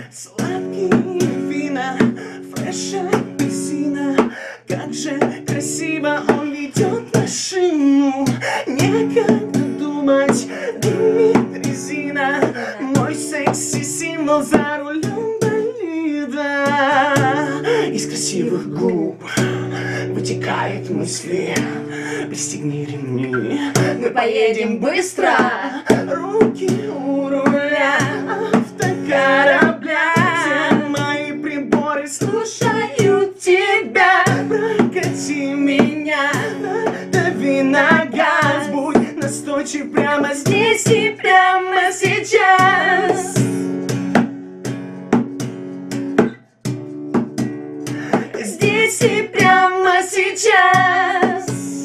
Сладкие вина, фреш апельсина. Как же красиво он ведет машину. Некогда думать, дымит резина. Мой секси-символ за рулем болида. Из красивых губ вытекают мысли. Пристегни ремни, мы поедем быстро. Руки у руля автокорабля. Все мои приборы слушают тебя. Прокати меня, дави на газ. Будь настойчив прямо здесь и прямо сейчас. Здесь и прямо сейчас.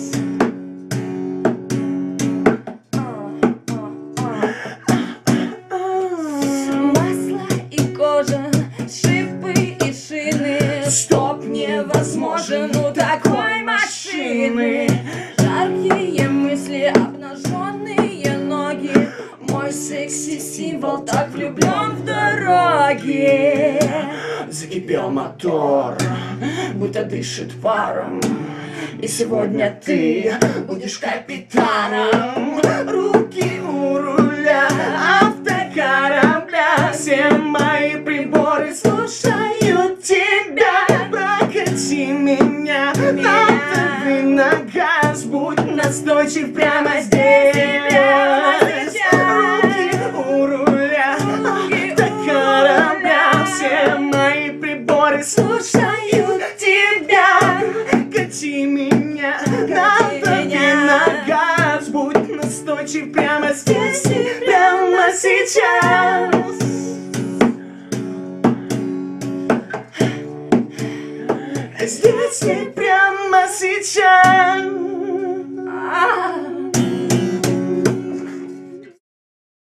Масло и кожа, шипы и шины. Стоп невозможен у такой машины. Жаркие мысли, обнаженные ноги. Мой секси-символ так влюблен в дороги. Закипел мотор, будто дышит паром. И сегодня ты будешь капитаном. Руки у руля автокорабля. Все мои приборы слушают тебя. Прокати меня, надави на газ. Будь настойчив прямо здесь. Руки у руля автокорабля. Все мои приборы слушают тебя. Прокати меня, надави на газ. Будь настойчив прямо здесь и прямо сейчас. Здесь и прямо сейчас.